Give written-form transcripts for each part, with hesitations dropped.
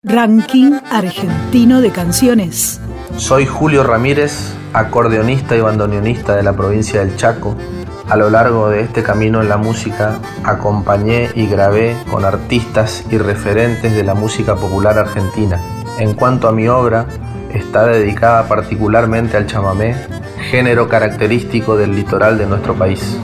Ranking argentino de canciones. Soy Julio Ramírez, acordeonista y bandoneonista de la provincia del Chaco. A lo largo de este camino en la música, acompañé y grabé con artistas y referentes de la música popular argentina. En cuanto a mi obra, está dedicada particularmente al chamamé, género característico del litoral de nuestro país.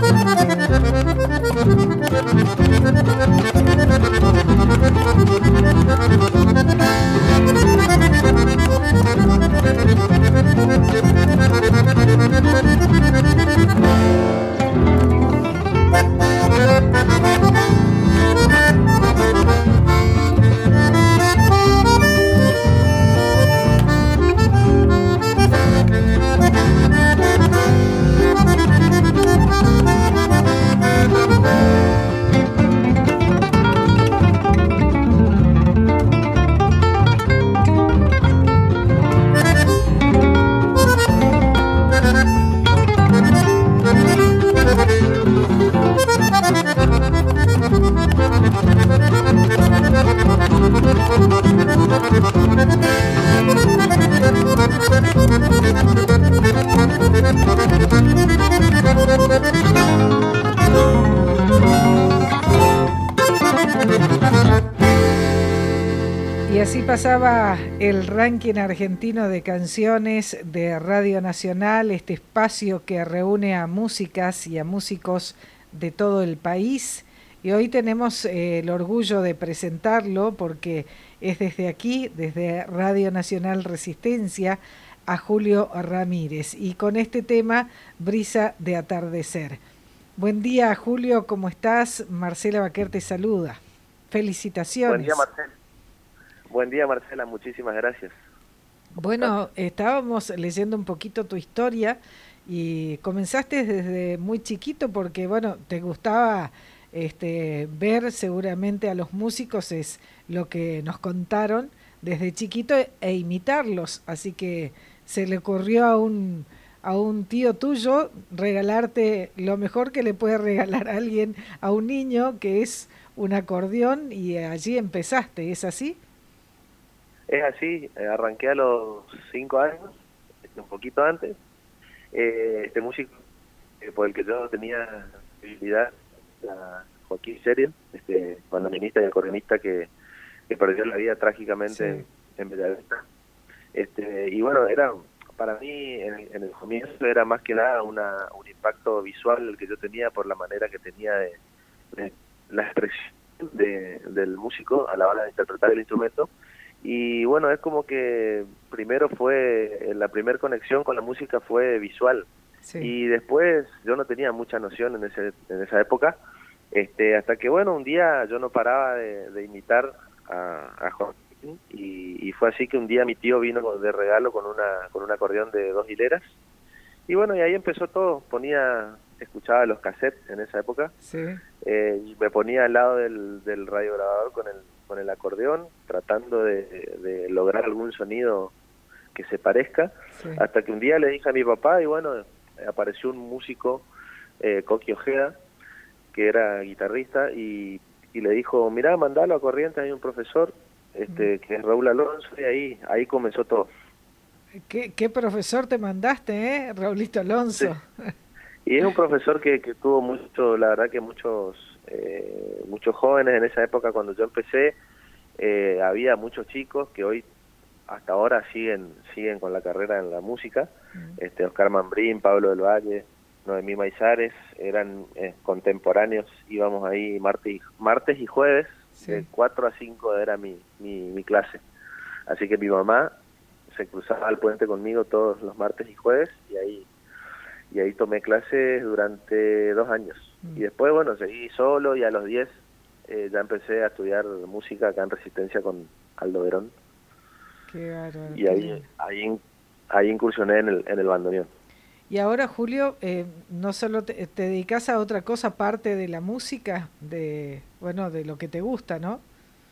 Y así pasaba el ranking argentino de canciones de Radio Nacional, este espacio que reúne a músicas y a músicos de todo el país. Y hoy tenemos el orgullo de presentarlo porque es desde aquí, desde Radio Nacional Resistencia, a Julio Ramírez. Y con este tema, Brisa de Atardecer. Buen día, Julio, ¿cómo estás? Marcela Baquer te saluda. Felicitaciones. Buen día, Marcela. Buen día, Marcela, muchísimas gracias. Bueno, estábamos leyendo un poquito tu historia y comenzaste desde muy chiquito porque, bueno, te gustaba ver seguramente a los músicos, es lo que nos contaron desde chiquito, e imitarlos. Así que se le ocurrió a un tío tuyo regalarte lo mejor que le puede regalar a alguien, a un niño, que es un acordeón, y allí empezaste, ¿es así? Es así, arranqué a los 5 años, un poquito antes. Este músico por el que yo tenía habilidad, Joaquín Serio, bandoneonista y acordeonista que perdió la vida trágicamente en Bellavista. Y bueno, era para mí en el comienzo era más que nada un impacto visual el que yo tenía por la manera que tenía de la expresión del músico a la hora de interpretar el instrumento. Y bueno, es como que primero la primera conexión con la música fue visual. Sí. Y después yo no tenía mucha noción en esa época, hasta que bueno, un día yo no paraba de imitar a Joaquín, y fue así que un día mi tío vino de regalo con un acordeón de 2 hileras, y bueno, y ahí empezó todo. Escuchaba los cassettes en esa época, sí. Y me ponía al lado del radiograbador con el acordeón, tratando de lograr algún sonido que se parezca, sí. Hasta que un día le dije a mi papá, y bueno, apareció un músico, Coqui Ojeda, que era guitarrista, y le dijo, mirá, mandalo a Corrientes, hay un profesor, que es Raúl Alonso, y ahí comenzó todo. ¿Qué profesor te mandaste, Raulito Alonso? Sí. Y es un profesor que tuvo mucho, la verdad que muchos jóvenes en esa época cuando yo empecé, había muchos chicos que hoy hasta ahora siguen con la carrera en la música, Oscar Mambrín, Pablo del Valle, Noemí Maizares, eran contemporáneos, íbamos ahí martes y jueves, sí. De 4 a 5 era mi clase, así que mi mamá se cruzaba al puente conmigo todos los martes y jueves, y ahí tomé clases durante 2 años. Y después, bueno, seguí solo, y a los 10 ya empecé a estudiar música acá en Resistencia con Aldo Verón. Qué bárbaro. Y ahí incursioné en el bandoneón. Y ahora, Julio, no solo te dedicas a otra cosa aparte de la música, de lo que te gusta, ¿no?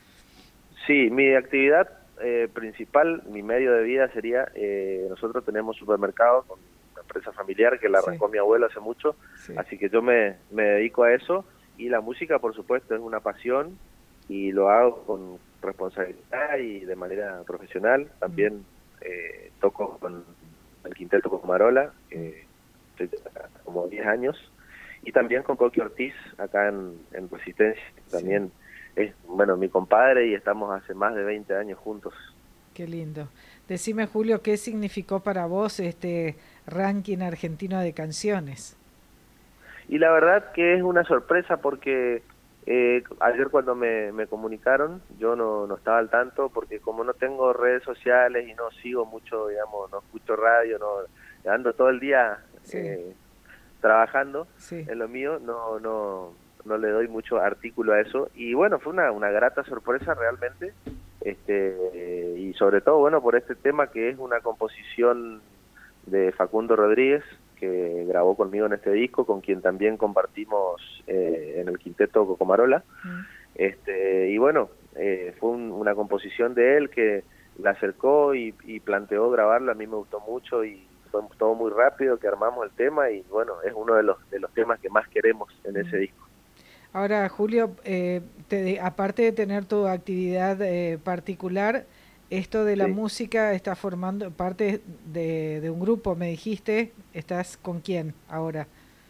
Sí, mi actividad principal, mi medio de vida sería, nosotros tenemos supermercado con una empresa familiar que la arrancó mi abuelo hace mucho, así que yo me dedico a eso, y la música, por supuesto, es una pasión, y lo hago con responsabilidad y de manera profesional. También toco con el Quinteto Cocomarola, estoy como 10 años, y también con Coqui Ortiz acá en Resistencia, también es mi compadre y estamos hace más de 20 años juntos. Qué lindo. Decime, Julio, ¿qué significó para vos este ranking argentino de canciones? Y la verdad que es una sorpresa porque ayer cuando me comunicaron, yo no estaba al tanto, porque como no tengo redes sociales y no sigo mucho, digamos, no escucho radio, no ando todo el día trabajando en lo mío, no le doy mucho artículo a eso. Y bueno, fue una grata sorpresa realmente, y sobre todo, bueno, por este tema que es una composición de Facundo Rodríguez, que grabó conmigo en este disco, con quien también compartimos en el Quinteto Cocomarola. Y bueno, fue una composición de él que la acercó y planteó grabarla. A mí me gustó mucho y fue todo muy rápido que armamos el tema, y bueno, es uno de los temas que más queremos en ese disco. Ahora, Julio, aparte de tener tu actividad particular, esto de la música, estás formando parte de un grupo, me dijiste. ¿Estás con quién ahora?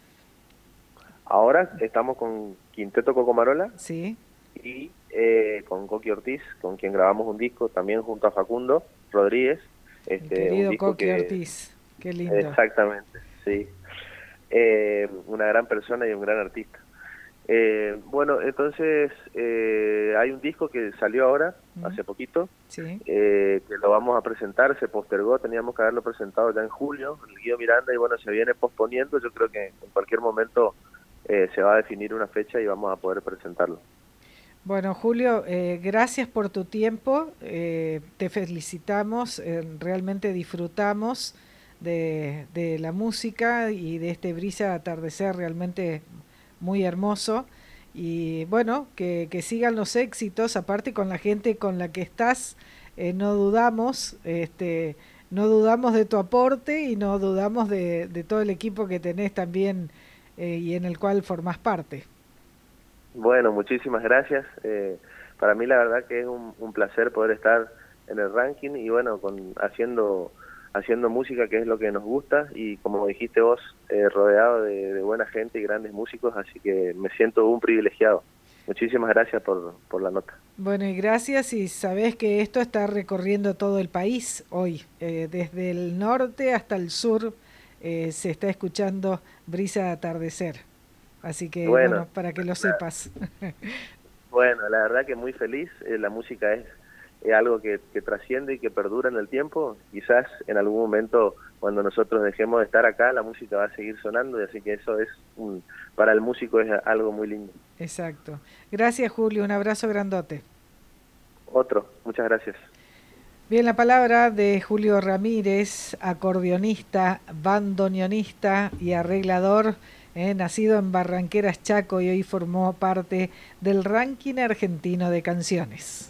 Ahora estamos con Quinteto Cocomarola. Sí. Y con Coqui Ortiz, con quien grabamos un disco también junto a Facundo Rodríguez. El querido Coqui Ortiz, qué lindo. Exactamente, sí. Una gran persona y un gran artista. Bueno, entonces hay un disco que salió ahora, hace poquito, que lo vamos a presentar. Se postergó, teníamos que haberlo presentado ya en julio, el Guido Miranda, y bueno, se viene posponiendo. Yo creo que en cualquier momento se va a definir una fecha y vamos a poder presentarlo. Bueno, Julio, gracias por tu tiempo, te felicitamos, realmente disfrutamos de la música y de este brisa atardecer realmente muy hermoso, y bueno, que sigan los éxitos, aparte con la gente con la que estás, no dudamos de tu aporte, y no dudamos de todo el equipo que tenés también y en el cual formás parte. Bueno, muchísimas gracias. Para mí la verdad que es un placer poder estar en el ranking y bueno, haciendo música, que es lo que nos gusta, y como dijiste vos, rodeado de buena gente y grandes músicos, así que me siento un privilegiado. Muchísimas gracias por la nota. Bueno, y gracias, y sabés que esto está recorriendo todo el país hoy, desde el norte hasta el sur, se está escuchando Brisa de Atardecer. Así que, bueno, para que lo sepas. Bueno, la verdad que muy feliz. La música es algo que trasciende y que perdura en el tiempo. Quizás en algún momento, cuando nosotros dejemos de estar acá, la música va a seguir sonando, y así que eso es para el músico es algo muy lindo. Exacto. Gracias, Julio. Un abrazo grandote. Muchas gracias. Bien, la palabra de Julio Ramírez, acordeonista, bandoneonista y arreglador, nacido en Barranqueras, Chaco, y hoy formó parte del ranking argentino de canciones.